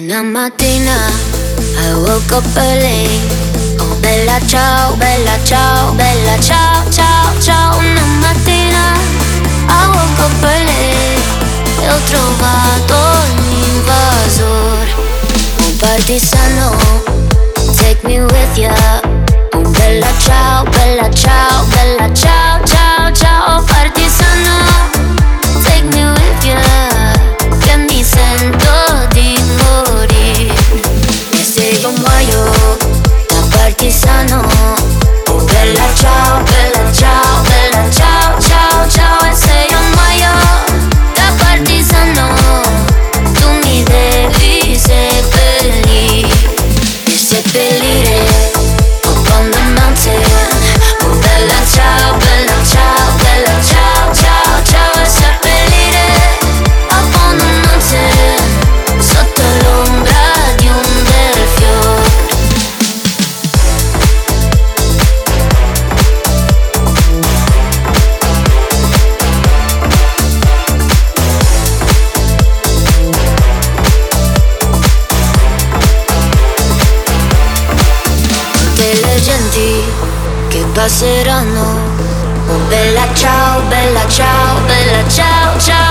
Una mattina I woke up early. Oh bella ciao, bella ciao, bella ciao, ciao, ciao. Una mattina I woke up early e ho trovato l'invasor. Un partigiano, take me with ya. Oh bella ciao, bella ciao, bella ciao, ciao, ciao. Oh partigiano, take me with ya, che mi sento di morire. E se io muoio da partigiano, oh bella ciao, bella ciao, bella ciao, ciao, ciao. E se io muoio da partigiano, tu mi devi seppellire. E seppellire upon the mountain. Oh bella ciao, bella ciao, bella ciao, ciao, ciao. E seppellire upon the mountain, sotto l'ombra di un bel fiore. Tutte le genti che passeranno, oh bella ciao, bella ciao, bella ciao, ciao.